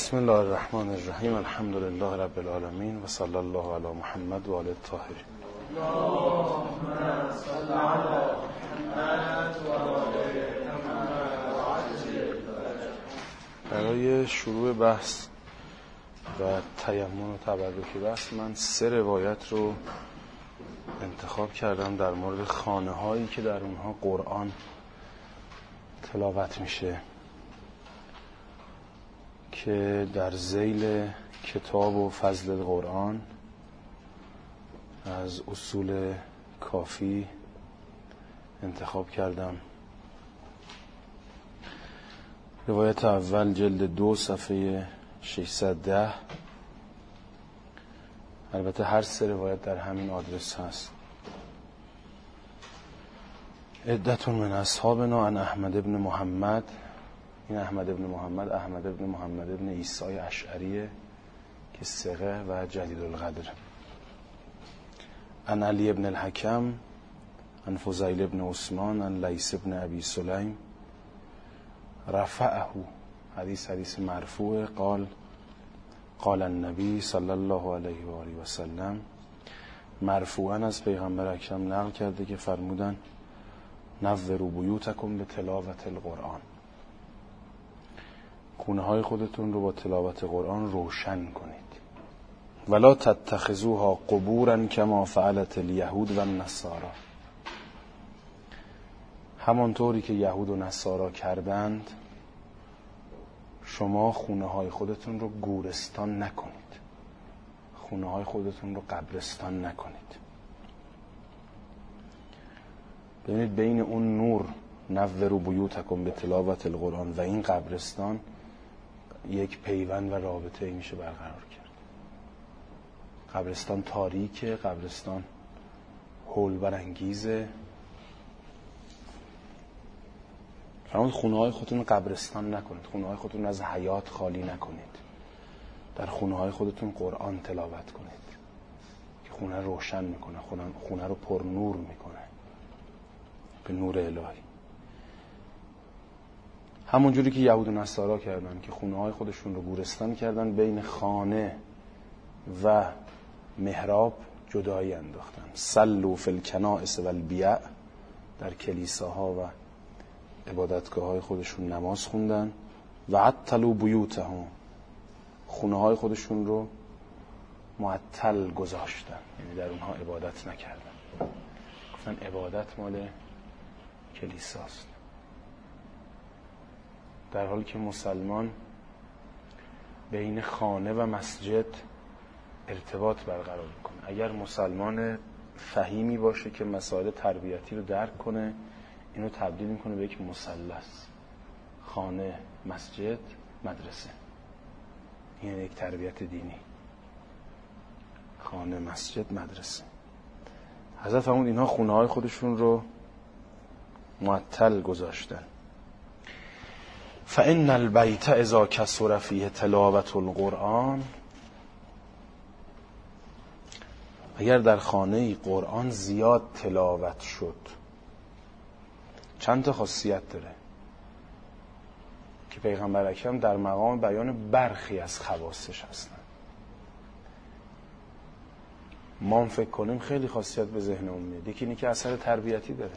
بسم الله الرحمن الرحیم. الحمد لله رب العالمین و صلی الله علی محمد و آل الطاهرین. اللهم صل علی محمد و آل محمد و عجل. برای شروع بحث و تیمم و تبرک بحث من 3 روایت رو انتخاب کردم در مورد خانه هایی که در اونها قرآن تلاوت میشه که در ذیل کتاب و فضل القرآن از اصول کافی انتخاب کردم. روایت اول جلد 2 صفحه 610. البته هر 3 روایت در همین آدرس هست. عدة من اصحابنا عن احمد بن محمد. این احمد بن محمد بن عیسی اشعریه که ثقه و جلیل القدر. عن علی بن الحکم عن فضیل بن عثمان عن لیث بن ابی سلیم رفعه. حدیث مرفوع. قال النبی صلی الله علیه و آله و سلم. مرفوعا از پیغمبر اکرم نقل کرده که فرمودن نوروا بیوتکم به تلاوت القرآن. خونه های خودتون رو با تلاوت قرآن روشن کنید. ولا تتخذوها قبورا کما فعلت الیهود و النصارى. همانطوری که یهود و نصارا کردند شما خونه های خودتون رو گورستان نکنید. خونه های خودتون رو قبرستان نکنید. ببینید بین اون نور نوروا بیوتکم به تلاوت القرآن و این قبرستان یک پیوند و رابطه میشه برقرار کرد. قبرستان تاریکه، قبرستان هول برانگیزه. فرمود خونه های خودتون قبرستان نکنید. خونه های خودتون از حیات خالی نکنید. در خونه های خودتون قرآن تلاوت کنید که خونه روشن میکنه، خونه رو پر نور میکنه به نور الهی. همون جوری که یهود و نصارا کردن که خونه های خودشون رو گورستان کردن، بین خانه و محراب جدایی انداختن. صلوا فی الکنائس و البیع. در کلیساها و عبادتگاه های خودشون نماز خوندن. و عطلوا بیوتهم. خونه های خودشون رو معطل گذاشتن، یعنی در اونها عبادت نکردن. گفتن عبادت مال کلیساست، در حالی که مسلمان بین خانه و مسجد ارتباط برقرار میکنه. اگر مسلمان فهیمی باشه که مسائل تربیتی رو درک کنه، اینو تبدیل میکنه به یک مثلث: خانه، مسجد، مدرسه. این یک تربیت دینی: خانه، مسجد، مدرسه. حضرت فرمود اینها خونه های خودشون رو معطل گذاشتن. فإن البیت اذا کثر فیه تلاوت القرآن. اگر در خانه قرآن زیاد تلاوت شد، چند تا خاصیت داره که پیغمبر اکرم در مقام بیان برخی از خواصش هستن. ما هم فکر کنیم خیلی خاصیت به ذهنمون میاد. یکی اینه که اثر تربیتی داره.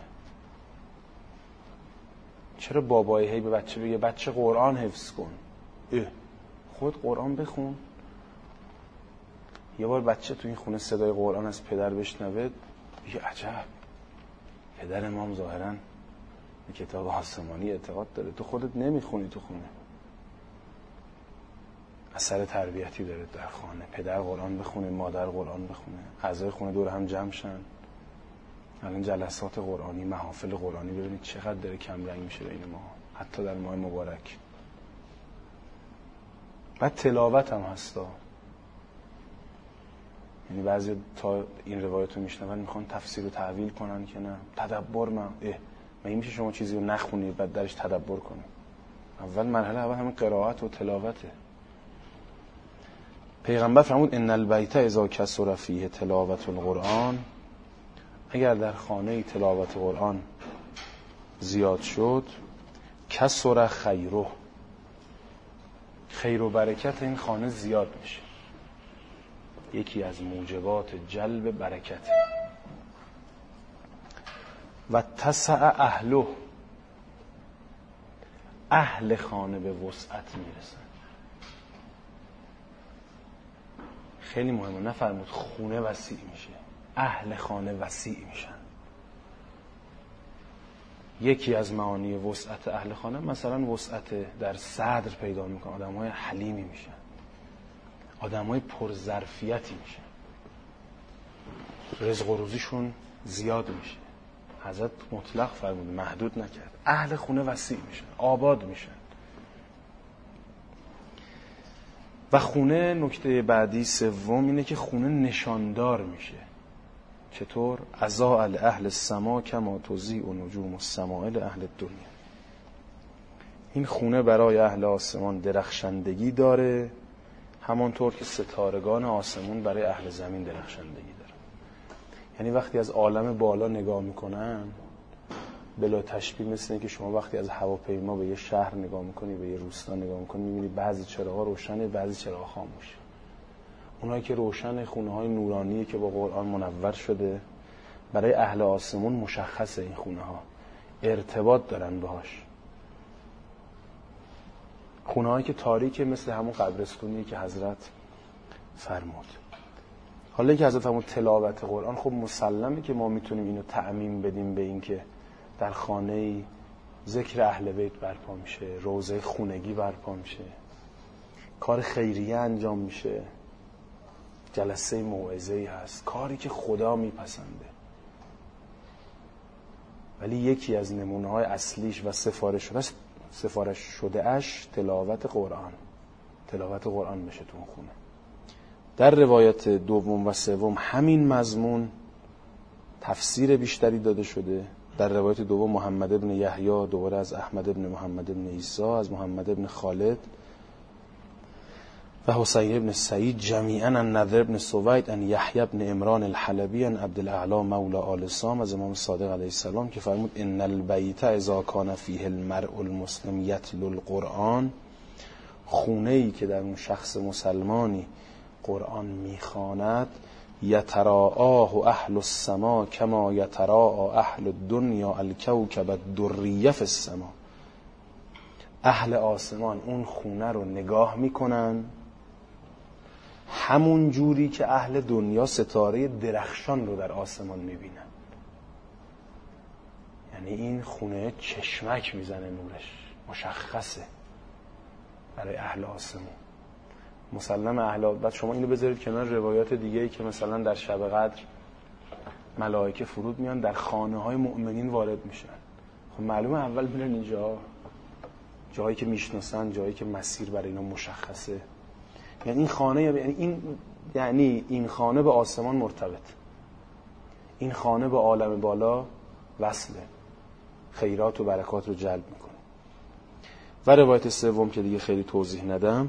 چرا بابای هی به بچه بگه بچه قرآن حفظ کن؟ خود قرآن بخون. یه بار بچه تو این خونه صدای قرآن از پدر بشنوه، بگه عجب، پدر ما ظاهراً به کتاب آسمانی اعتقاد داره، تو خودت نمیخونی تو خونه. اثر تربیتی داره در خانه. پدر قرآن بخونه، مادر قرآن بخونه، اعضای خونه دور هم جمع شن. الان جلسات قرآنی، محافل قرآنی ببینید چقدر داره کم رنگ میشه بین ما، حتی در ماه مبارک. بعد تلاوت هم هستا. یعنی بعضی تا این روایت رو میشنون میخوان تفسیر و تعویل کنن که نه تدبر. مگه میشه شما چیزی رو نخونید بعد درش تدبر کنید؟ اول مرحله همین قرائت و تلاوته. پیغمبر فرمود ان البیت اذا کثر فیه تلاوت القرآن. اگر در خانه تلاوت قرآن زیاد شد، کثر خیره. خیر و برکت این خانه زیاد میشه. یکی از موجبات جلب برکت. و تسع اهله، اهل خانه به وسعت میرسن. خیلی مهمه، نفرمود خونه وسیع میشه، اهل خانه وسیع میشن. یکی از معانی وسعت اهل خانه مثلا وسعت در صدر پیدا میکنه، آدم‌های حلیمی میشن، آدم‌های پرظرفیتی میشن، رزق و روزیشون زیاد میشه. حضرت مطلق فرمود، محدود نکرد. اهل خونه وسیع میشن، آباد میشن. و خونه، نکته بعدی سوم اینه که خونه نشاندار میشه. چطور؟ اضاء اهل السما کما تضیء نجوم السماء لاهل الدنیا. این خونه برای اهل آسمان درخشندگی داره، همانطور که ستارگان آسمون برای اهل زمین درخشندگی داره. یعنی وقتی از عالم بالا نگاه میکنن، بلا تشبیه مثل این که شما وقتی از هواپیما به یه شهر نگاه میکنی، به یه روستا نگاه میکنی، میبینی بعضی چراغ‌ها روشنه، بعضی چراغ‌ها خاموشه. اونایی که روشن، خونه‌های نورانیه که با قرآن منور شده، برای اهل آسمون مشخصه. این خونه‌ها ارتباط دارن باهاش. خونه‌هایی که تاریکه، مثل همون قبرستونی که حضرت فرمود. حالا اینکه حضرت فرمود تلاوت قرآن، خب مسلمه که ما میتونیم اینو تعمیم بدیم به این که در خانه‌ای ذکر اهل بیت برپا میشه، روضه خونگی برپا میشه، کار خیریه انجام میشه، جلسه موعظه‌ای هست، کاری که خدا میپسنده. ولی یکی از نمونه‌های اصلیش و سفارش شده اش تلاوت قرآن بشه تو خونه. در روایت دوم و سوم همین مضمون تفسیر بیشتری داده شده. در روایت دوم محمد ابن یحیی دوباره از احمد ابن محمد ابن عیسی، از محمد ابن خالد و حسین ابن سعید جمیعا عن نضر ابن سوید عن یحیی ابن عمران الحلبی عن عبدالاعلی مولى آل سام از امام صادق علیه السلام که فرمود ان البیت اذا کان فیه المرء المسلم یتلو القرآن، خونه‌ای که در اون شخص مسلمانی قرآن میخواند، یتراءاه اهل السما کما یتراء اهل الدنیا الکوکب الدری فی السما. اهل آسمان اون خونه رو نگاه میکنن همون جوری که اهل دنیا ستاره درخشان رو در آسمان میبینن. یعنی این خونه چشمک میزنه، نورش مشخصه برای اهل آسمان. مسلم اهل، بعد شما اینو بذارید کنار روایات دیگه‌ای که مثلا در شب قدر ملائکه فرود میان در خانه‌های مؤمنین وارد میشن. خب معلومه اول میرن اینجا، جایی که میشناسن، جایی که مسیر برای اینا مشخصه. یعنی این خانه، یعنی این خانه به آسمان مرتبط، این خانه به عالم بالا وصله، خیرات و برکات رو جلب میکنه. و روایت سوم که دیگه خیلی توضیح ندم،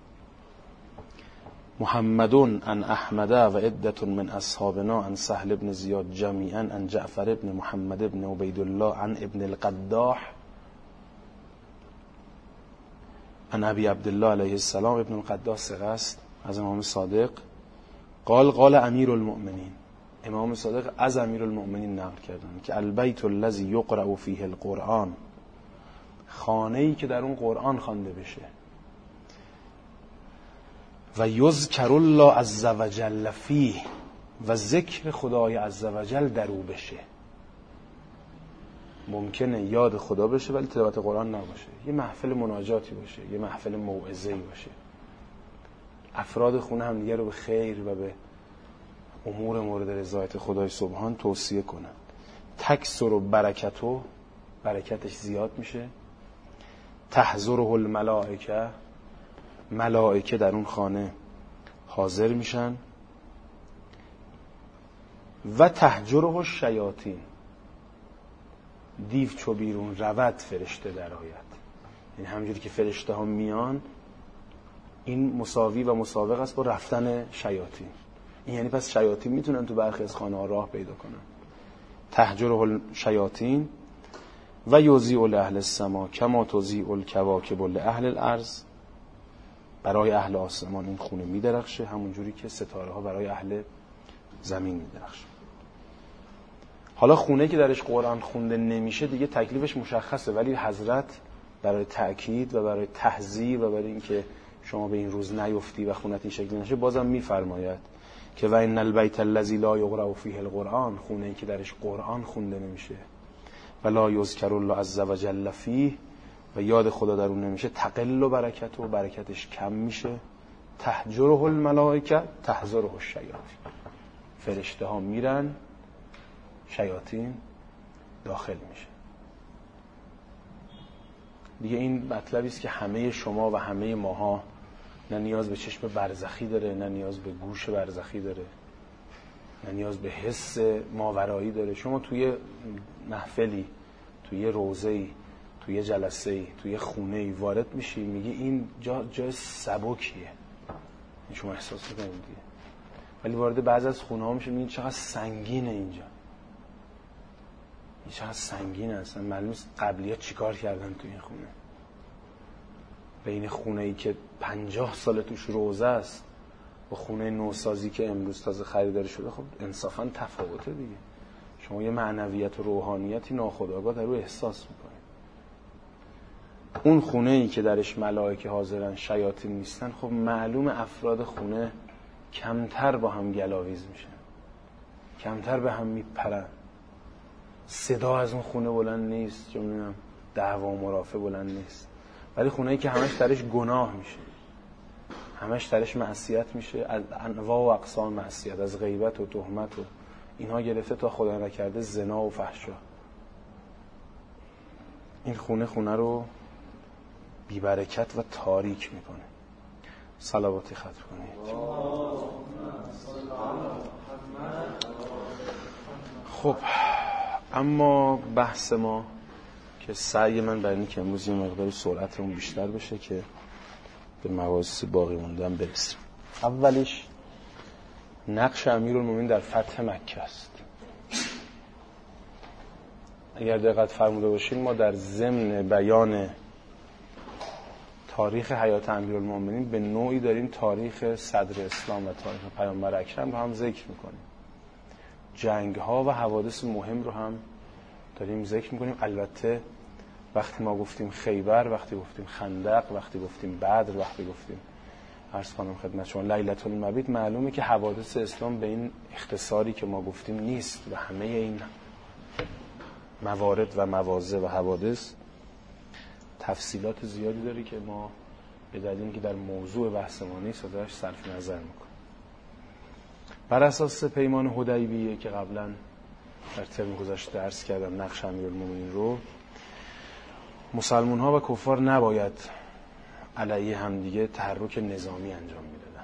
محمدون عن احمد و عدة من اصحابنا عن سهل بن زیاد جمیعا عن جعفر بن محمد بن عبیدالله عن ابن القداح عن ابی عبدالله علیه السلام. ابن القداح ثقه است، از امام صادق. قال امیر المؤمنین، امام صادق از امیر المؤمنین نقل کردن که البیت الذی یقرأ فیه القرآن، خانه‌ای که در اون قرآن خوانده بشه، و یذکر الله عز وجل فیه، و ذکر خدای عز وجل در او بشه. ممکنه یاد خدا بشه ولی تلاوت قرآن نباشه، یه محفل مناجاتی باشه، یه محفل موعظه‌ای باشه، افراد خونه هم دیگه رو به خیر و به امور مورد رضایت خدای سبحان توصیه کنن. تکثر و برکتو، برکتش زیاد میشه. تحضره الملائکه، ملائکه در اون خانه حاضر میشن. و تهجره الشیاطین، دیو چو بیرون رود فرشته در آید. یعنی همجوری که فرشته ها میان، این مساوی و مسابق است با رفتن شیاطین. این یعنی پس شیاطین میتونن تو برخی از خانه ها راه پیدا کنن. تهجره الشیاطین و یضیء لاهل السما کما تضیء الکواکب لاهل الارض. برای اهل آسمان این خونه می‌درخشه، همون جوری که ستاره ها برای اهل زمین می‌درخشه. حالا خونه‌ای که درش قرآن خونده نمیشه دیگه تکلیفش مشخصه، ولی حضرت برای تأکید و برای تحذیر و برای اینکه شما به این روز نیفتی و خونت این شکلی نشه بازم می‌فرماید که و ان البیت الذی لا یقرأ فیه القرآن، خونه‌ای که درش قرآن خونده نمیشه و لا یذکر الله عز وجل فیه، و یاد خدا در اون نمیشه، تقل برکته، و برکتش کم میشه، تهجره الملائکه تحضره الشیاطین، فرشته ها میرن، شیاطین داخل میشه. دیگه این مطلبی است که همه شما و همه ماها نه نیاز به چشم برزخی داره، نه نیاز به گوش برزخی داره، نه نیاز به حس ماورایی داره. شما توی محفلی، توی روضه‌ای، توی جلسه‌ای، توی خونه‌ای وارد میشی، میگی این جای سبکیه، این شما احساس می‌کنید دیگه. ولی وارد بعضی از خونه‌ها میشه میگی چقدر سنگینه اینجا، این چقدر سنگینه، اصلا معلوم نیست قبلی‌ها چیکار کردن تو این خونه. بین خونه‌ای که 50 سال توش روضه است و خونه نوسازی که امروز تازه خریداری شده، خب انصافاً تفاوته دیگه. شما یه معنویت و روحانیتی ناخودآگاه در رو احساس می‌کنید. اون خونه‌ای که درش ملائکه حاضرن، شیاطین نیستن، خب معلوم افراد خونه کمتر با هم گلاویز میشن، کمتر به هم میپرن، صدا از اون خونه بلند نیست، چه می‌دونم دعوا و مرافع بلند نیست. ولی خونه‌ای که همش درش گناه میشه، همش درش معصیت میشه، از انواع و اقسام معصیت، از غیبت و تهمت و اینها گرفته تا خدا نکرده زنا و فحشا، این خونه رو بی برکت و تاریک میکنه. صلواتی ختم کنید. خب اما بحث ما که سعی من برای اینکه امروز یه مقداری سرعتمون بیشتر بشه که به مباحث باقی موندن برسیم. اولیش نقش امیرالمومنین در فتح مکه است. اگر دقت فرموده باشین ما در ضمن بیان تاریخ حیات امیرالمومنین به نوعی داریم تاریخ صدر اسلام و تاریخ پیامبر اکرم رو هم ذکر میکنیم، جنگ ها و حوادث مهم رو هم داریم ذکر میکنیم. البته وقتی ما گفتیم خیبر، وقتی گفتیم خندق، وقتی گفتیم بدر، وقتی گفتیم عرض کنم خدمت شما لیلة المبیت، معلومه که حوادث اسلام به این اختصاری که ما گفتیم نیست و همه این موارد و مواضع و حوادث تفصیلات زیادی داره که ما به دلیلی که در موضوع بحث ما نیست ازش صرف نظر میکنیم. بر اساس پیمان حدیبیه که قبلا در ترم گذشته عرض کردم نقش امیرالمومنین رو، مسلمان ها و کفار نباید علیه همدیگه تحرک نظامی انجام میدادن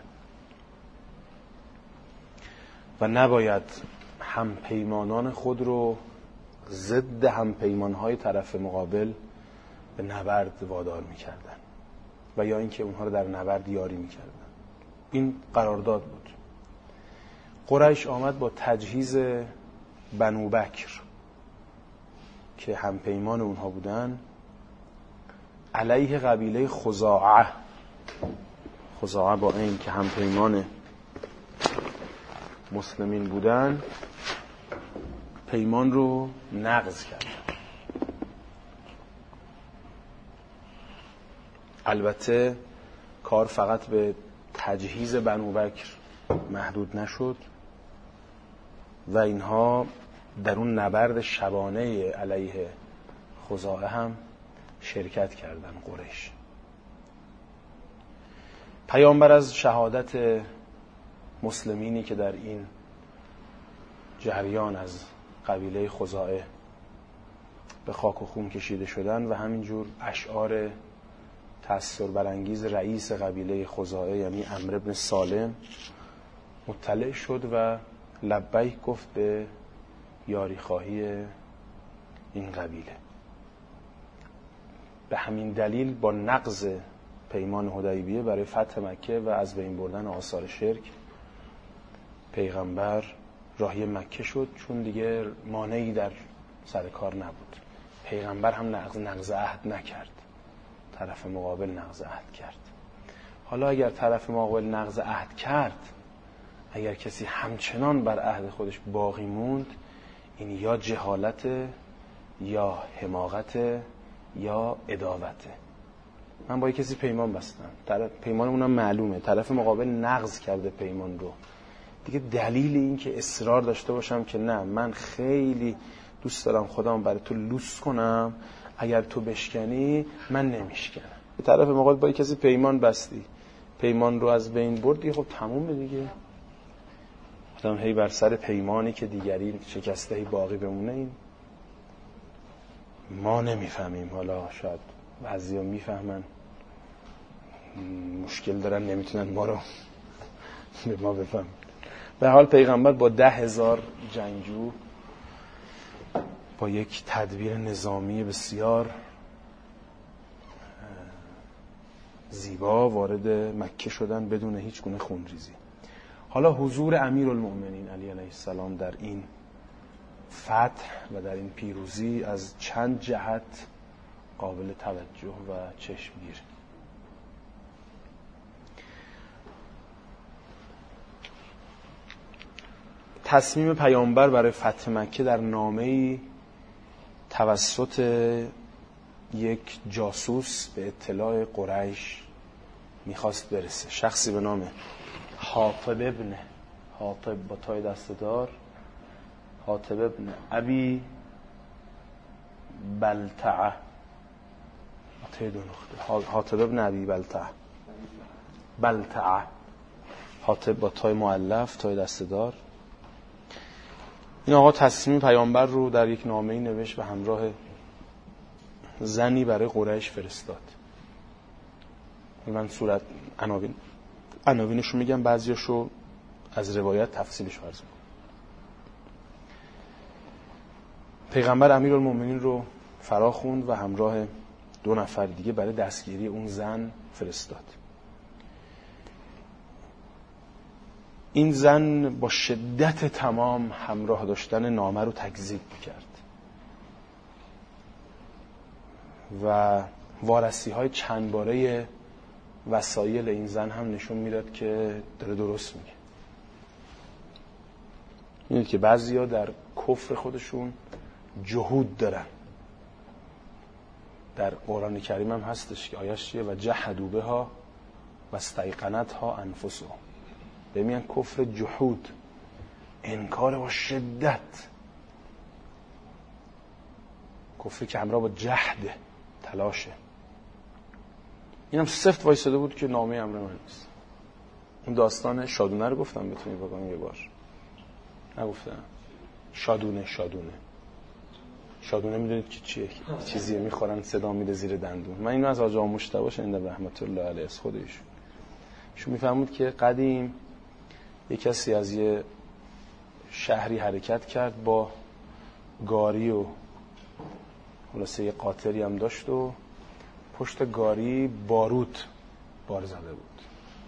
و نباید همپیمانان خود رو ضد همپیمانهای طرف مقابل به نبرد وادار میکردن و یا اینکه اونها رو در نبرد یاری میکردن. این قرارداد بود. قریش آمد با تجهیز بنو بکر که همپیمان اونها بودن علیه قبیله خزاعه با این که همپیمان مسلمین بودن، پیمان رو نقض کردن. البته کار فقط به تجهیز بنو بکر محدود نشد و اینها در اون نبرد شبانه علیه خزاعه هم شرکت کردن. قریش پیامبر از شهادت مسلمینی که در این جریان از قبیله خزاعه به خاک و خون کشیده شدن و همینجور اشعار تأثیر برانگیز رئیس قبیله خزاعه یعنی عمرو بن سالم مطلع شد و لبیک گفت به یاری خواهی این قبیله. به همین دلیل با نقض پیمان حدیبیه برای فتح مکه و از بین بردن آثار شرک پیغمبر راهی مکه شد، چون دیگه مانعی در سر کار نبود. پیغمبر هم نقض عهد نکرد، طرف مقابل نقض عهد کرد حالا اگر طرف مقابل نقض عهد کرد، اگر کسی همچنان بر عهد خودش باقی موند، این یا جهالته یا حماقته یا عداوته. من با کسی پیمان بستم، پیمانمونم معلومه، طرف مقابل نقض کرده پیمان رو، دیگه دلیل این که اصرار داشته باشم که نه من خیلی دوست دارم خودم برای تو لوس کنم، اگر تو بشکنی من نمیشکنم. طرف مقابل با کسی پیمان بستی، پیمان رو از بین بردی، خب تمومه دیگه. آدم هی بر سر پیمانی که دیگری شکسته هی باقی بمونه، این ما نمیفهمیم. حالا شاید بعضیا میفهمن، مشکل دارن نمیتونن ما رو به ما بفهمن. به حال پیغمبر با 10,000 جنگجو با یک تدبیر نظامی بسیار زیبا وارد مکه شدن بدون هیچ گونه خونریزی. حالا حضور امیرالمؤمنین علی علیه السلام در این فتح و در این پیروزی از چند جهت قابل توجه و چشمگیر. تصمیم پیامبر برای فتح مکه در نامه‌ای توسط یک جاسوس به اطلاع قریش میخواست برسه. شخصی به نام حاطب با تای دسته‌دار، حاطب ابن ابی بلتعه، حاطب ابن ابی بلتعه، حاطب با تای مؤلف، تای دسته‌دار. این آقا تصمیم پیامبر رو در یک نامه‌ای نوشت و همراه زنی برای قریش فرستاد. من صورت عناوینشو میگم، بعضیاشو از روایت تفصیلش عرض میکنم. پیغمبر امیرالمؤمنین رو فرا خوند و همراه 2 نفر دیگه برای دستگیری اون زن فرستاد. این زن با شدت تمام همراه داشتن نامه رو تکذیب کرد و وارسی‌های چند باره وسایل این زن هم نشون میداد که داره درست میگه. میدونید که بعضیا در کفر خودشون جهود دارن. در قرآن کریم هم هستش که آیش چیه؟ و جحدوا بها و استیقنتها انفسهم. ببینن کفر جهود، انکار با شدت، کفری که همراه با جهد، تلاشه. اینم سفت وایساده بود که نامه امر من نیست. اون داستان شادونه رو گفتم بتونی بگم یه بار؟ نگفتم. شادونه میدونید که چیه؟ چیزیه میخورن صدا میده زیر دندون. من اینو از آقا مجتبی شنیدم رحمت الله علیه، از خودش. ایشون میفهمود که قدیم یک کسی از یه شهری حرکت کرد با گاری و خلاصه یه قاطری هم داشت و پشت گاری باروت بار زده بود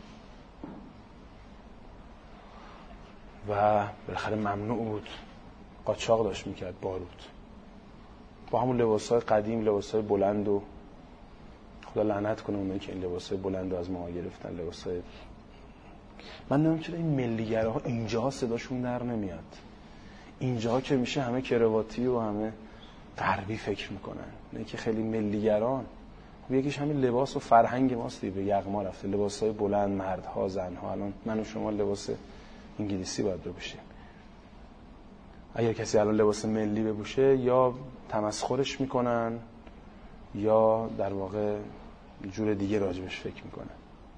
و بالاخره ممنوع بود، قاچاق داشت میکرد باروت، با همون لباسای قدیم، لباسای بلند، و خدا لعنت کنه اونایی که این لباسای بلند رو از ما گرفتن. لباسای من نمیدونم چرا این ملیگراها اینجا صداشون در نمیاد. اینجا که میشه همه کرواتی و همه غربی فکر میکنن، نه که خیلی ملیگران. یکیش همین لباس و فرهنگ ماست دیگه، به یغما رفته. لباسای بلند، مردها، زنها. الان من و شما لباس انگلیسی باید بپوشیم. اگر کسی الان لباس ملی بپوشه یا تمسخرش میکنن یا در واقع جور دیگه راجبش فکر میکنن.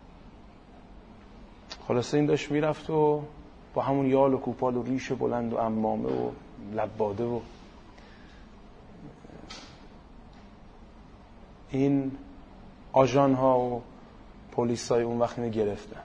خلاصه این داشت میرفت و با همون یال و کوپال و ریش بلند و عمامه و لباده و این آژان ها و پلیس های اون وقت اینو گرفتن،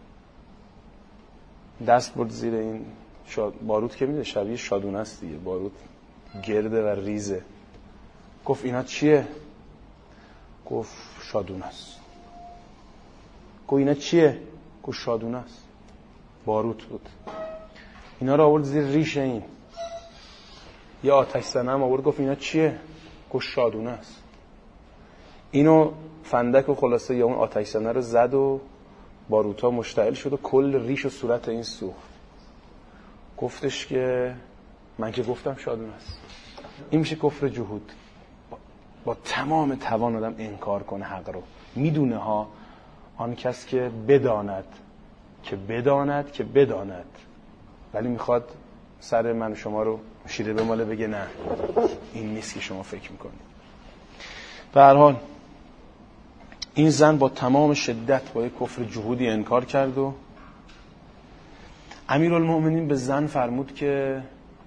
دست برد زیر این باروت که میده شبیه شادونه است دیگه، باروت گرده و ریزه. گفت اینا چیه؟ گفت شادونه است. گفت اینا چیه؟ گفت شادونه است. باروت بود. اینا رو آورد زیر ریش این. یه آتش زنه هم آورد گفت اینا چیه؟ گفت شادونه است. اینو فندک و خلاصه یا اون آتش زنه رو زد و باروتا مشتعل شد و کل ریش و صورت این سوخت. گفتش که من که گفتم شادون است. این میشه کفر جهود. با تمام توان آدم انکار کنه حق رو. میدونه ها، آن کس که بداند که بداند که بداند، ولی میخواد سر من و شما رو شیره بماله، بگه نه این نیست که شما فکر میکنید. به هر حال این زن با تمام شدت با یک کفر جهودی انکار کرد و امیرالمؤمنین به زن فرمود که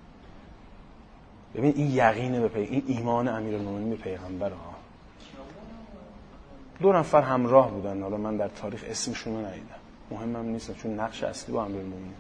ببین این یقینه به این ایمان امیرالمؤمنین به پیغمبر ها. 2 نفر همراه بودن، حالا من در تاریخ اسمشون رو ندیدم، مهمم نیست چون نقش اصلی با امیرالمؤمنین.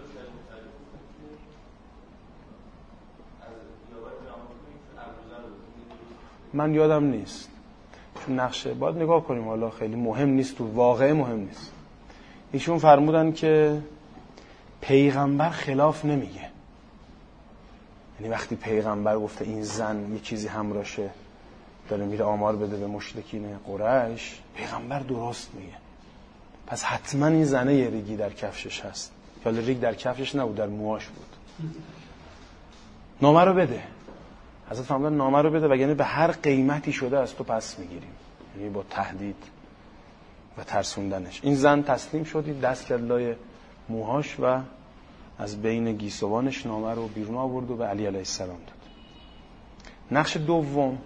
من یادم نیست چون نقشه باید نگاه کنیم، حالا خیلی مهم نیست، تو واقعه مهم نیست. ایشون فرمودن که پیغمبر خلاف نمیگه، یعنی وقتی پیغمبر گفته این زن یه چیزی همراشه داره میره آمار بده به مشرکین قریش، پیغمبر درست میگه. پس حتما این زنه یه ریگی در کفشش هست، یا ریگ در کفشش نبود، در موهاش بود. نامه رو بده. حضرت فرمودن نامه رو بده، وگرنه به هر قیمتی شده از تو پس میگیریم، یعنی با تهدید و ترسوندنش. این زن تسلیم شدی، دست کرد لای موهاش و از بین گیسوانش نامه رو بیرون آورد و به علی علیه السلام داد. نقش دوم،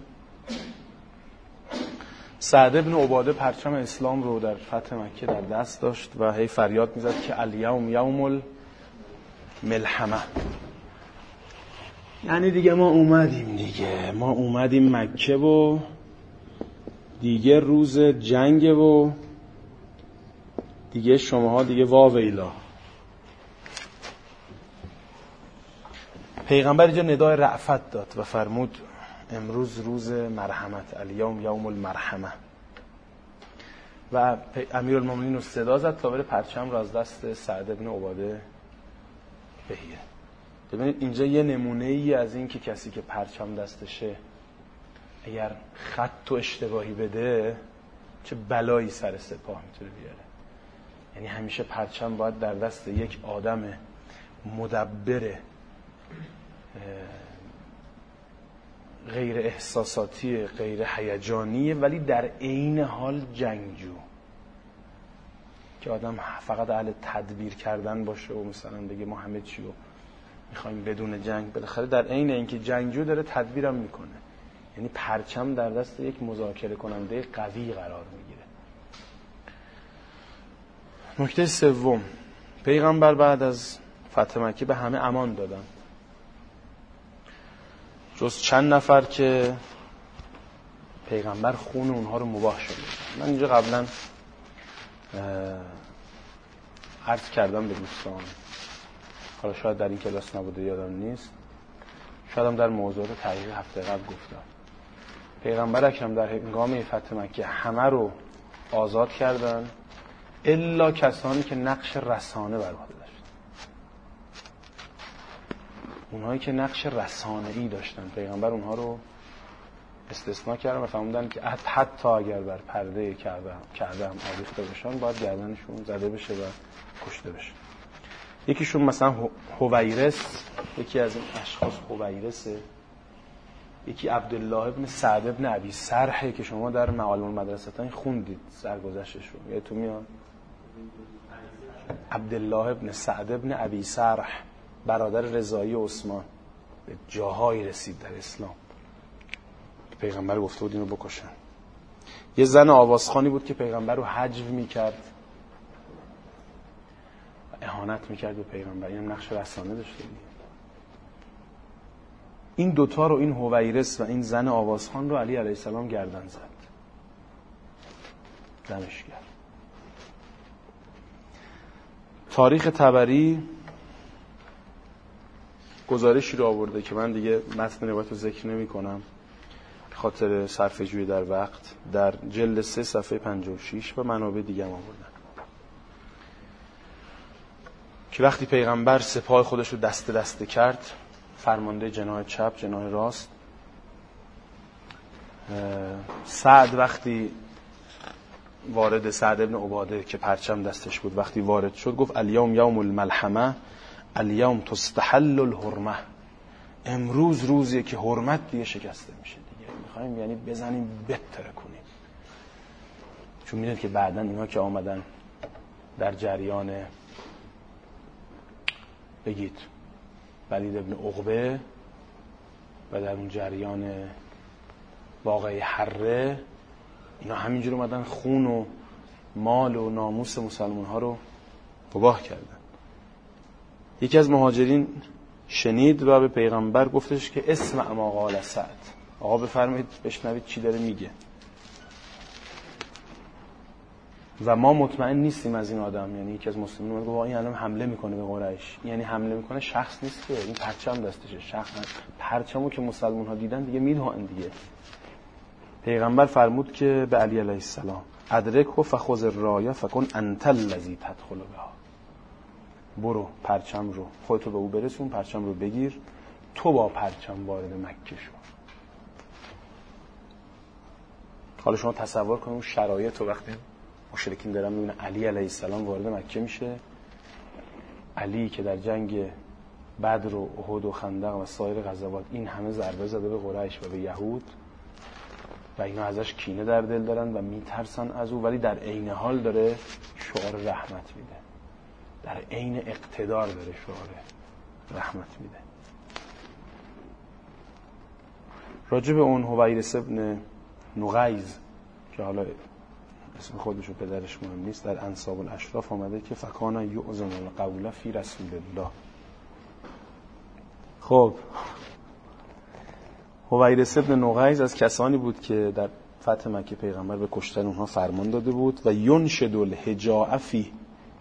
سعد بن عباده پرچم اسلام رو در فتح مکه در دست داشت و هی فریاد میزد که الیوم یوم الملحمه، یعنی دیگه ما اومدیم مکه و دیگه روز جنگ و دیگه شماها دیگه واویلا. پیغمبر اینجا ندای رأفت داد و فرمود امروز روز مرحمت، الیوم یوم المرحمه، و امیرالمومنین رو صدا زد تا بره پرچم رو از دست سعد بن عباده بگیره. ببینید اینجا یه نمونه ای از این که کسی که پرچم دستشه اگر خط و اشتباهی بده چه بلایی سر سپاه میتونه بیاره. یعنی همیشه پرچم باید در دست یک آدم مدبر غیر احساساتی، غیر هیجانی، ولی در عین حال جنگجو، که آدم فقط اهل تدبیر کردن باشه و مثلا بگه ما همه چی رو میخوایم بدون جنگ. بالاخره در عین اینکه جنگجو داره تدبیرم میکنه. یعنی پرچم در دست یک مذاکره کننده قوی قرار میگیره. نکته سوم، پیغمبر بعد از فتح مکه به همه امان دادن جز چند نفر که پیغمبر خون اونها رو مباح شد. من اینجا قبلا عرض کردم به دوستان، حالا شاید در این کلاس نبوده یادم نیست، شاید هم در موضوعات تحقیق هفته قبل گفتم. پیغمبر اکرم در هنگام فتح مکه همه رو آزاد کردن الا کسانی که نقش رسانه بر عهده داشتن. اونهایی که نقش رسانه‌ای داشتن پیغمبر اونها رو استثناء کردن و فرمودن که حتی اگر بر پرده کعبه هم آویخته باشن باید گردنشون زده بشه و کشته بشه. یکیشون مثلا هویرس، یکی از این اشخاص هویرسه. یکی عبدالله ابن سعد ابن ابی سرح که شما در معالم المدرسه خوندید سرگذشتش رو، یادتون میاد؟ عبدالله ابن سعد ابن ابی سرح برادر رضایی عثمان، به جاهایی رسید در اسلام پیغمبر گفته بود اینو بکشن. یه زن آوازخوانی بود که پیغمبر رو حجو میکرد و اهانت میکرد به پیغمبر، اینم نقش رسانه داشته بود. این دوتا رو، این هویرس و این زن آوازخوان رو علی علیه السلام گردن زد، دمش کرد. تاریخ طبری گزارشی رو آورده که من دیگه متن روایت رو ذکر نمی کنم خاطر صرفه جویی در وقت، در جلد 3 صفحه 56 و منابع دیگه هم آوردن که وقتی پیغمبر سپاه خودش رو دسته دسته کرد، فرمانده جناح چپ جناح راست، سعد وقتی وارد سعد ابن عباده که پرچم دستش بود وقتی وارد شد گفت الیوم یوم الملحمه الیوم تستحل الحرمه، امروز روزیه که حرمت دیگه شکسته میشه، دیگه میخوایم یعنی بزنیم بتره کنیم. چون میدونید که بعدن اینا که آمدن در جریان بگید ولید ابن عقبه و در اون جریان واقعه حره، اینا همینجور اومدن خون و مال و ناموس مسلمان ها رو تباه کردن. یکی از مهاجرین شنید و به پیغمبر گفتش که اسمع ما قال سعد، آقا بفرمایید بشنوید چی داره میگه. و ما مطمئن نیستیم از این آدم، یعنی یکی از مسلمانان میگه این الان حمله میکنه به قریش، یعنی حمله میکنه شخص نیست که این پرچم دستشه، شخص پرچمو که مسلمان ها دیدن دیگه میدونن دیگه. پیغمبر فرمود که به علی علیه السلام ادرکه فخذ الرايه فکن انت الذی تدخل بها، برو پرچم رو خودتو به او برسون، پرچم رو بگیر، تو با پرچم وارد مکه شو. حالا شما تصور کنید اون شرایط رو وقتی مشرکین دارن میبینن علی علیه السلام وارد مکه میشه، علی که در جنگ بدر و احد و خندق و سایر غزوات این همه ضربه زده به قریش و به یهود و اینا ازش کینه در دل دارن و میترسن از او، ولی در عین حال داره شعار رحمت میده، در عین اقتدار داره شعار رحمت میده. راجب اون حویرث ابن نغیز که حالا اسم خودش و پدرش مهم نیست، در انساب الاشراف آمده که فکان یعظم القول فی رسول الله. خب حویرث ابن نغیز از کسانی بود که در فتح مکه پیغمبر به کشتن اونها فرمان داده بود و ینشد الهجاء فی،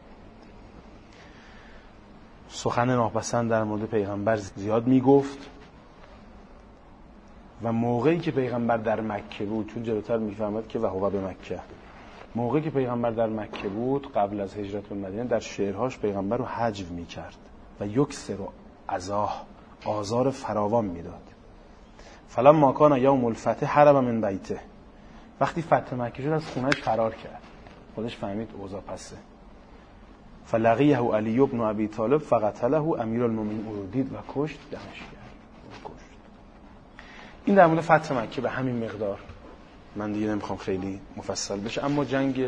سخن ناپسند در مورد پیغمبر زیاد میگفت و موقعی که پیغمبر در مکه بود، چون جلوتر میفهمد که وهو به مکه، موقعی که پیغمبر در مکه بود قبل از هجرت به مدینه در شعرهاش پیغمبر رو حجو میکرد و یکسر عزاه، آزار فراوان میداد. فلما کان یوم الفتح حرب من بیته، وقتی فتح مکه شد از خونهش فرار کرد، خودش فهمید اوضاع پسه. فلقیه علی بن ابی طالب فقتله امیرالمومنین، او رو دید و کشت، دمش کرد. این در مورد فتح مکه به همین مقدار، من دیگه نمیخوام خیلی مفصل بشه. اما جنگ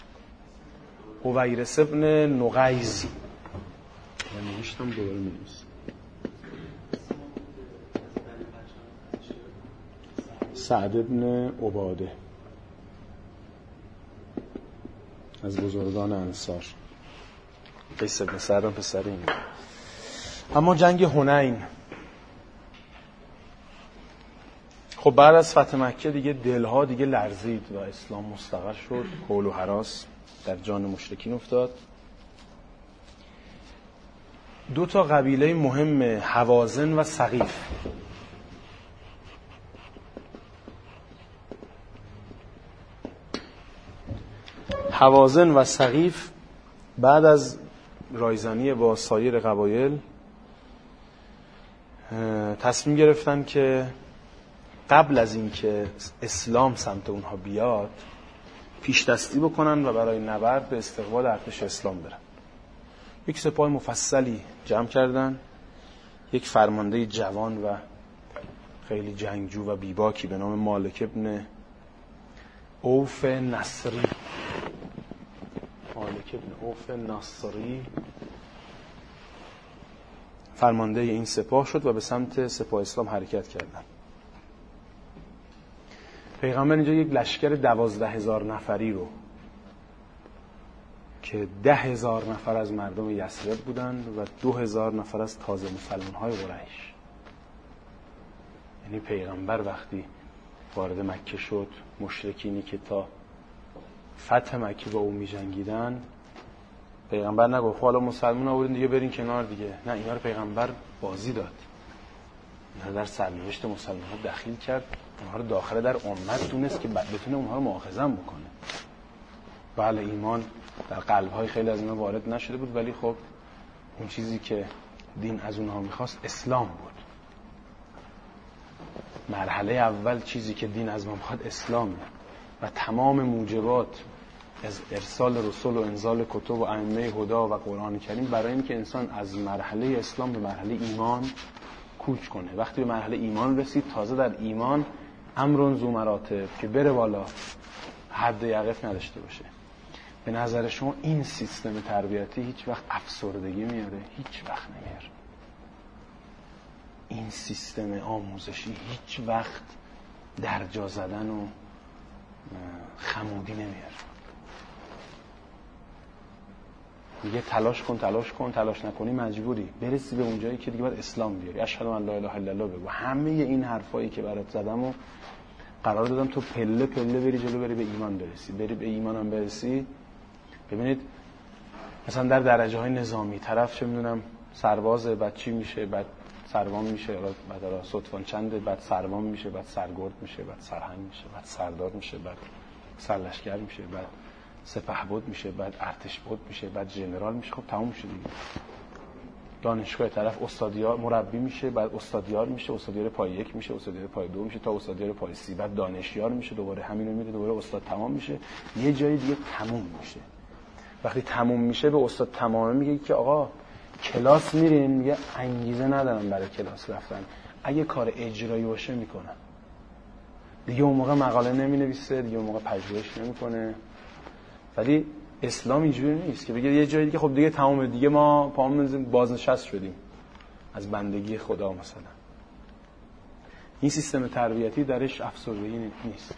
حویرث ابن نغیز من نوشتم دوباره می‌نویسم، سعد ابن عباده از بزرگان انصار، قیس ابن سعد هم پسر این. اما جنگ حنین، خب بعد از فتح مکه دیگه دلها دیگه لرزید و اسلام مستقر شد، هول و هراس در جان مشرکین افتاد. دو تا قبیله مهم هوازن و ثقیف هوازن و ثقیف بعد از رایزنی با سایر قبایل تصمیم گرفتن که قبل از اینکه اسلام سمت اونها بیاد پیش دستی بکنن و برای نبرد به استقبال ارتش اسلام برن. یک سپاه مفصلی جمع کردن، یک فرمانده جوان و خیلی جنگجو و بیباکی به نام مالک ابن اوف نصری، مالک ابن اوف نصری فرمانده این سپاه شد و به سمت سپاه اسلام حرکت کردند. پیغمبر اینجا یک لشکر 12,000 نفری رو که 10,000 نفر از مردم یثرب بودند و 2,000 نفر از تازه مسلمان‌های قریش، یعنی پیغمبر وقتی وارد مکه شد، مشرکینی که تا فتح مکه با او می جنگیدن، پیغمبر نگفت حالا مسلمان آوردین دیگه برین کنار دیگه، نه، اینا رو پیغمبر بازی داد، اینا در سرنوشت مسلمان ها دخیل کرد، اونها رو داخل در امت دونست که بتونه اونها رو مؤاخذه بکنه. بله ایمان در قلب‌های خیلی از اینا وارد نشده بود، ولی خب اون چیزی که دین از اونها میخواست اسلام بود. مرحله اول چیزی که دین از ما میخواد اسلامه و تمام موجبات از ارسال رسول و انزال کتب و ائمه هدا و قرآن کریم برای اینکه انسان از مرحله اسلام به مرحله ایمان کوچ کنه. وقتی به مرحله ایمان رسید، تازه در ایمان امر ذو مراتب که بره بالا، حد یقف نداشته باشه. به نظر شما این سیستم تربیتی هیچ وقت افسردگی میاره؟ هیچ وقت نمیاره. این سیستم آموزشی هیچ وقت درجا زدن و خمودی نمیاره. میگه تلاش کن، تلاش نکنی مجبوری برسی به اونجایی که دیگه باید اسلام بیاری. اشهد ان لا اله الا الله بگو. همه این حرفایی که برات زدم و قرار دادم تو پله پله بری جلو، بری به ایمان برسی. بری به ایمان هم برسی. ببینید مثلا در درجه‌های نظامی طرف چه میدونم سربازه، بعد چی میشه، بعد سروان میشه، بعد سطفان چنده، بعد سروان میشه، بعد سرگرد میشه، بعد سرهنگ میشه، بعد سردار میشه، بعد سرلشکر میشه، بعد سپهبد میشه، بعد ارتشبد میشه، بعد ژنرال میشه. خب تموم شد دیگه. دانشگاه طرف استادیار مربی میشه، بعد استادیار میشه، استادیار پای 1 میشه، استادیار پای 2 میشه تا استادیار پای 30، بعد دانشیار میشه، دوباره همینو میره، دوباره استاد تمام میشه، یه جای دیگه تموم میشه. وقتی تموم میشه به استاد تمام میگه که آقا کلاس میرین؟ میگه انگیزه ندارم برای کلاس رفتن. اگه کار اجرایی باشه میکنم. دیگه اون موقع مقاله نمینویسه، دیگه اون موقع پژوهش نمیکنه. ولی اسلام اینجوری نیست که بگه یه جایی دیگه خب دیگه تمومه، دیگه ما پامون بازنشست شدیم از بندگی خدا مثلا. این سیستم تربیتی درش افسردگی نیست.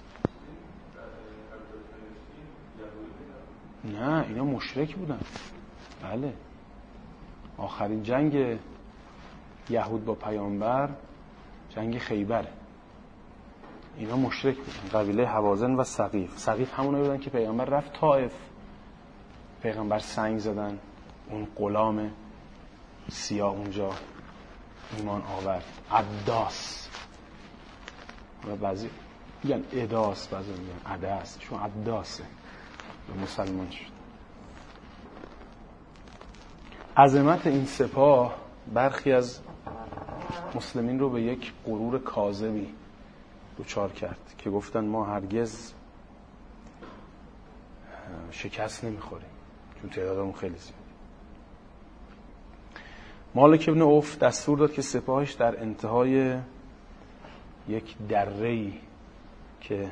نه اینا مشرک بودن. بله آخرین جنگ یهود با پیامبر جنگ خیبره. اینا مشرک بودن، قبیله هوازن و ثقیف. ثقیف همونایی بودن که پیامبر رفت طائف، پیغمبر سنگ زدن، اون غلام سیاه اونجا ایمان آورد. عداس و بعضی میگن اداس، بعضی میگن عداس، چون عداسه و مسلمان شد. عظمت این سپاه برخی از مسلمین رو به یک غرور کاذبی دچار کرد که گفتن ما هرگز شکست نمیخوریم چون تعدادمون خیلی زیاد. مالک ابن عوف دستور داد که سپاهش در انتهای یک دره‌ای که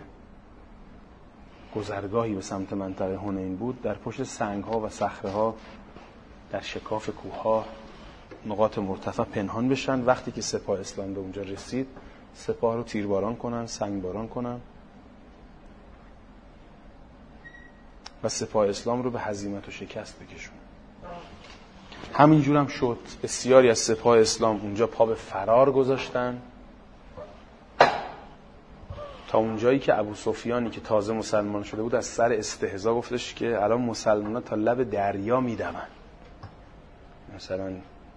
گذرگاهی به سمت منطقه حنین بود، در پشت سنگ‌ها و صخره‌ها در شکاف کوه‌ها نقاط مرتفع پنهان بشن. وقتی که سپاه اسلام به اونجا رسید سپاه رو تیرباران کنن، سنگباران کنن و سپاه اسلام رو به هزیمت و شکست بکشون. همینجور هم شد. بسیاری از سپاه اسلام اونجا پا به فرار گذاشتن تا اونجایی که ابو سفیانی که تازه مسلمان شده بود از سر استهزا گفتش که الان مسلمان‌ها تا لب دریا میدون. مثلا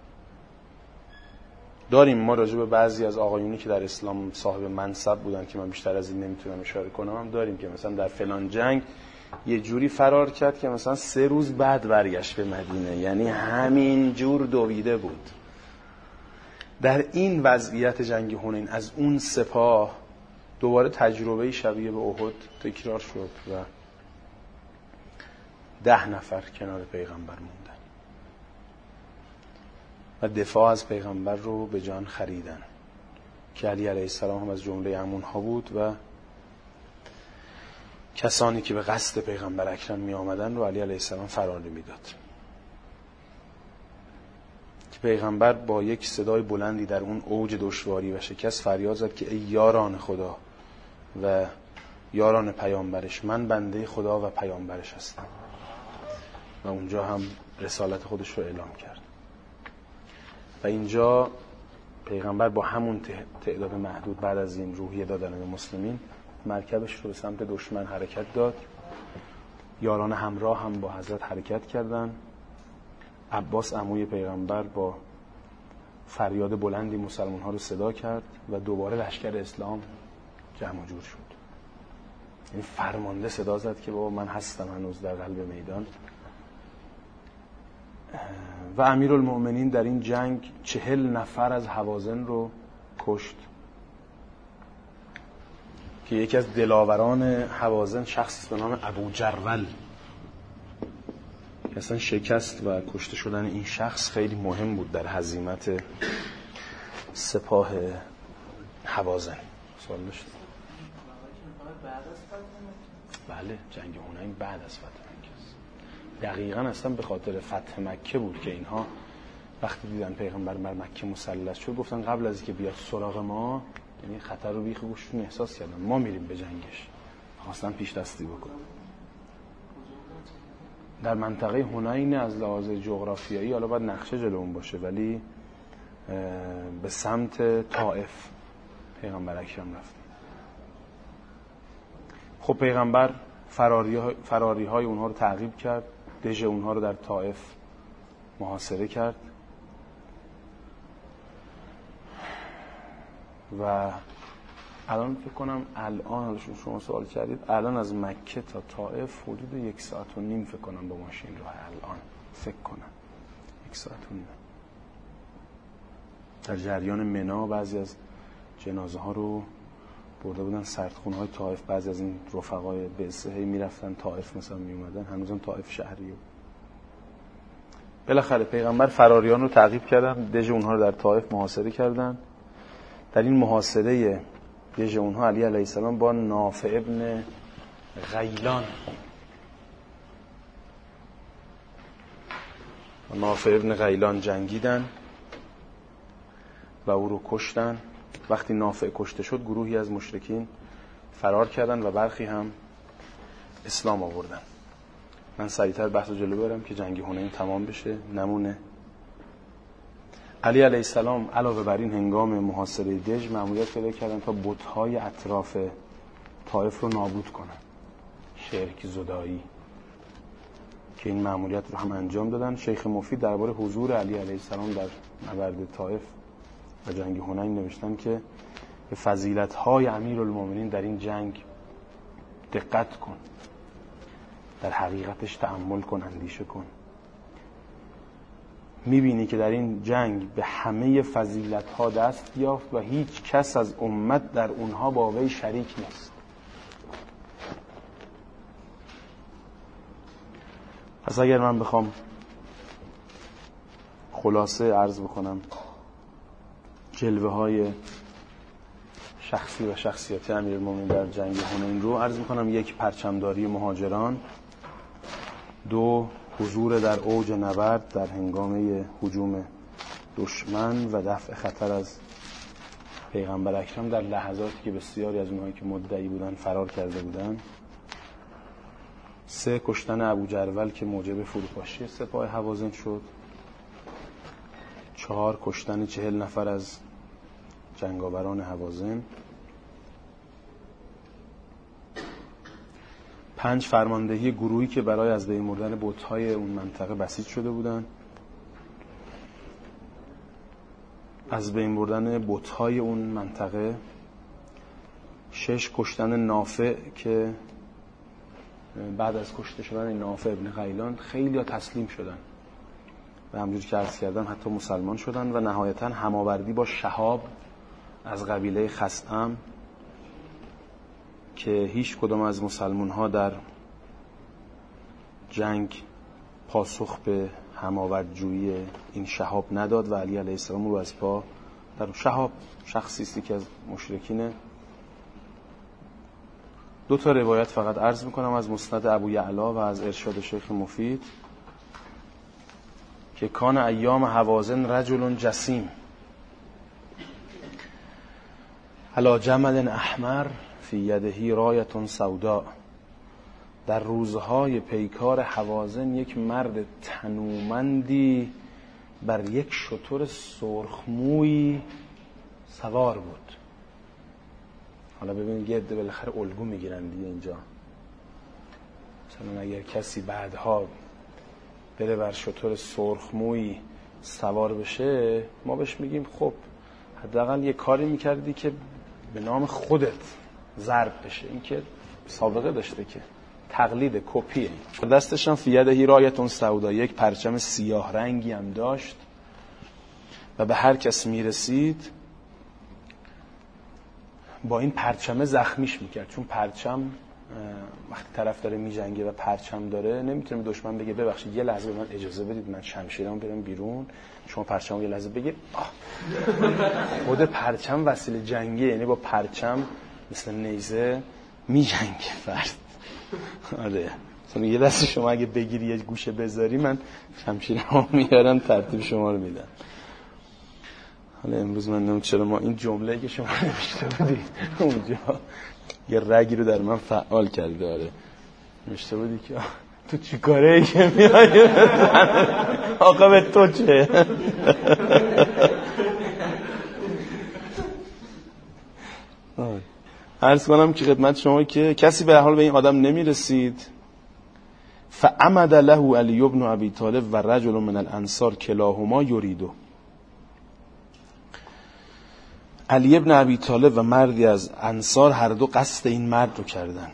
داریم ما راجع به بعضی از آقایونی که در اسلام صاحب منصب بودن که من بیشتر از این نمیتونم اشاره کنم، هم داریم که مثلا در فلان جنگ یه جوری فرار کرد که مثلا 3 روز بعد برگشت به مدینه، یعنی همین جور دویده بود. در این وضعیت جنگ حنین از اون سپاه دوباره تجربه شبیه به احد تکرار شد و 10 نفر کنار پیغمبر موندن و دفاع از پیغمبر رو به جان خریدن که علی علیه السلام هم از جمله همونها بود و کسانی که به قصد پیغمبر اکرم می آمدن رو علی علیه السلام فرار نمی‌داد. که پیغمبر با یک صدای بلندی در اون اوج دشواری و شکست فریاد زد که ای یاران خدا و یاران پیامبرش، من بنده خدا و پیامبرش هستم، و اونجا هم رسالت خودش رو اعلام کرد. و اینجا پیغمبر با همون تعداد محدود بعد از این روحیه دادن به مسلمین مرکبش رو به سمت دشمن حرکت داد. یاران همراه هم با حضرت حرکت کردن. عباس عموی پیغمبر با فریاد بلندی مسلمان ها رو صدا کرد و دوباره لشکر اسلام جمع جور شد. این فرمانده صدا زد که بابا من هستم هنوز در قلب میدان. و امیرالمؤمنین در این جنگ 40 نفر از هوازن رو کشت که یکی از دلاوران هوازن شخصی به نام ابو جرول اصلا شکست و کشته شدن این شخص خیلی مهم بود در هزیمت سپاه هوازن. سوال داشت؟ بله، جنگ حنین بعد از فتح مکه است. دقیقاً اصلا به خاطر فتح مکه بود که اینها وقتی دیدن پیغمبر بر مکه مسلط شد گفتن قبل از اینکه بیاد سراغ ما، یعنی خطر رو بیخ گوششون احساس کردن، ما میریم به جنگش، خواستن پیش دستی بکنن. در منطقه حنین از لحاظ جغرافیایی، حالا باید نقشه جلومون باشه، ولی به سمت طائف پیغمبر اکرم رفت. خب پیغمبر فراری های اونها رو تعقیب کرد، دژ اونها رو در طائف محاصره کرد و الان فکر کنم الان شما سوال کردید، الان از مکه تا طائف حدود 1.5 ساعت فکر کنم با ماشین راه. الان فکر کنم 1.5 ساعت. در جریان منا بعضی از جنازه ها رو برده بودن سردخونه های طائف. بعضی از این رفقای بعثه میرفتن طائف مثلا میومدن، هنوزم طائف شهریه. بالاخره پیغمبر فراریان رو تعقیب کردن، دژ اونها رو در طائف محاصره کردن. در این محاصره دژ اونها علی علیه السلام با نافع ابن غیلان جنگیدن و او رو کشتن. وقتی نافع کشته شد گروهی از مشرکین فرار کردن و برخی هم اسلام آوردن. من سریعتر بحث رو جلو برم که جنگ حنین تمام بشه. نمونه علی علیه السلام علاوه بر این هنگام محاصره دژ مأموریت پیدا کردن تا بت‌های اطراف طائف رو نابود کنن، شرک زدایی، که این مأموریت رو هم انجام دادن. شیخ مفید درباره حضور علی علیه السلام در نبرد طائف و جنگ حنین نوشتن که به فضیلت‌های امیرالمومنین در این جنگ دقت کن، در حقیقتش تأمل کن، اندیشه کن. میبینی که در این جنگ به همه فضیلت‌ها دست یافت و هیچ کس از امت در اونها با وی شریک نیست. پس اگر من بخوام خلاصه عرض بکنم جلوه های شخصی و شخصیتی امیرالمومنین در جنگ حنین رو عرض میکنم: 1. پرچمداری مهاجران. 2. حضور در اوج نبرد در هنگامه هجوم دشمن و دفع خطر از پیغمبر اکرم در لحظاتی که بسیاری از اونهایی که مدعی بودن فرار کرده بودن. 3. کشتن ابوجرول که موجب فروپاشی سپاه هوازن شد. 4. کشتن 40 نفر از جنگاوران هوازن. 5. فرماندهی گروهی که برای از بین بردن بت‌های اون منطقه بسیج شده بودند. از بین بردن بت‌های اون منطقه. 6. کشتن نافع که بعد از کشته شدن نافع ابن غیلان خیلی ها تسلیم شدن و همجوری که عرض کردم حتی مسلمان شدن. و نهایتاً هماوردی با شهاب از قبیله خثعم که هیچ کدام از مسلمان ها در جنگ پاسخ به هماوردجویی این شهاب نداد و علی علیه السلام رو از پا در شهاب شخصی است که از مشرکینه. 2 تا روایت فقط عرض میکنم از مسند ابو یعلا و از ارشاد شیخ مفید که کان ایام هوازن رجل جسیم علی جمل احمر فی یده رایة سوداء. در روزهای پیکار هوازن یک مرد تنومندی بر یک شتر سرخمویی سوار بود. حالا ببینید یه عده بالاخره الگو میگیرن دیگه اینجا. مثلا اگر کسی بعدها بره بر شتر سرخمویی سوار بشه، ما بهش میگیم خب حداقل یه کاری میکردی که به نام خودت ضرب بشه. این که سابقه داشته که تقلید کپیه. دستش هم فی یده رایة سوداء، یک پرچم سیاه رنگی هم داشت و به هر کس میرسید با این پرچم زخمیش میکرد، چون پرچم وقتی طرف داره میجنگه و پرچم داره نمیتونه دشمن بگه ببخشید یه لحظه به من اجازه بدید من شمشیرمو برم بیرون شما پرچمو یه لحظه بگیر. خود پرچم وسیله جنگی، یعنی با پرچم مثل نیزه میجنگه فرد. آره یه دست شما اگه بگیری یه گوشه بذاری من شمشیرمو میارم ترتیب شما رو میدم. حالا امروز من نمیدونم چرا ما این جمله‌ای که شما نوشته بودید اونجا یه رگی رو در من فعال کرده. داره نوشته بودی که تو چی کاره ای که میای آقا به تو چه؟ عرض کنم که خدمت شما که کسی به حال به این آدم نمیرسید. فعمد له علی بن ابی طالب و رجل من الانصار کلاهما یریدو. علی ابن ابی طالب و مردی از انصار هر دو قصد این مرد رو کردن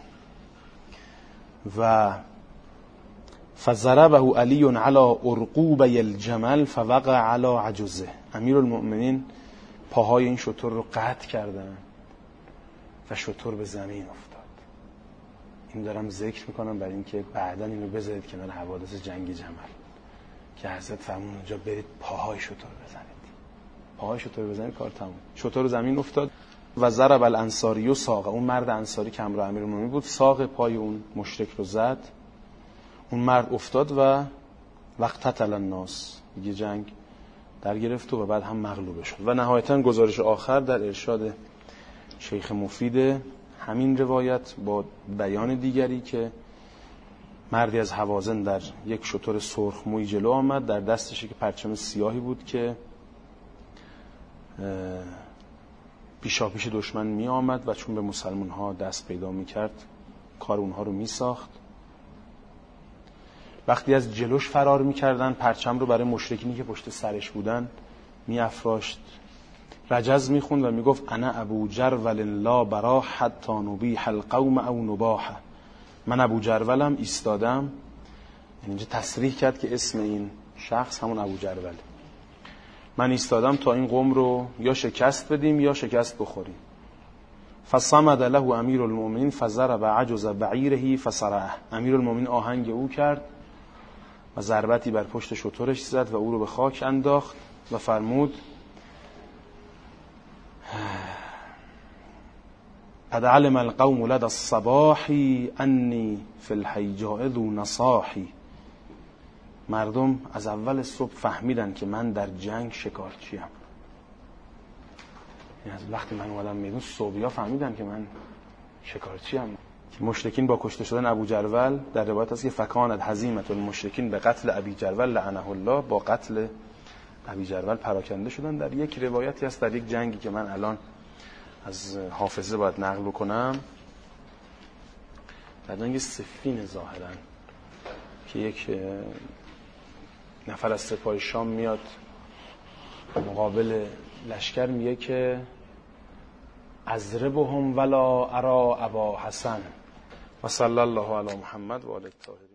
و فضربه علی علی ارقوبه الجمل فوقع علی عجزه. امیرالمؤمنین پاهای این شتر رو قطع کردن و شتر به زمین افتاد. این دارم ذکر میکنم برای اینکه بعداً اینو بذارید کنار حوادث جنگ جمل که حضرت فرمون اونجا برید پاهای شتر بزنید. پاهای شتر بزنید کار تموم. شتر زمین افتاد و ضرب الانصاری و ساق. اون مرد انصاری که همراه امیرالمومنین بود ساق پای اون مشرک رو زد. اون مرد افتاد و وقتتل الناس دیگه جنگ در گرفت و بعد هم مغلوب شد. و نهایتاً گزارش آخر در ارشاد شیخ مفید همین روایت با بیان دیگری که مردی از هوازن در یک شتر سرخ موی جلو آمد، در دستش که پرچم سیاهی بود که پیشاپیش دشمن می آمد و چون به مسلمان ها دست پیدا می کرد کار اونها رو می ساخت. وقتی از جلوش فرار می کردن پرچم رو برای مشرکینی که پشت سرش بودن می افراشت. رجز می خوند و می گفت انا ابو جرول لا برا حتی نبیح القوم او نباحه. من ابو جرولم ایستادم، یعنی اینجا تصریح کرد که اسم این شخص همون ابو جروله. من ایستادم تا این قوم رو یا شکست بدیم یا شکست بخوریم. فصمد له امیرالمؤمنین فضرب عجز بعیره فصرعه. امیرالمؤمنین آهنگ او کرد و ضربتی بر پشت شترش زد و او رو به خاک انداخت و فرمود قد علم القوم لدى الصباح انی فی الحیجاء ذو نصاحی. مردم از اول صبح فهمیدن که من در جنگ شکارچیم. یعنی از وقتی من اومدم میدون صبحیا فهمیدن که من شکارچیم. مشرکین با کشته شدن ابو جرول در روایت هست که فکانت هزیمت المشرکین به قتل ابی جرول لعنه الله. با قتل ابی جرول پراکنده شدن. در یک روایتی هست در یک جنگی که من الان از حافظه باید نقل بکنم، در جنگ صفین ظاهرا که یک نفر از سپاه شام میاد مقابل لشکر میگه که اضربهم ولا ارا ابا حسن و صلی الله علی محمد و آله الطاهرین.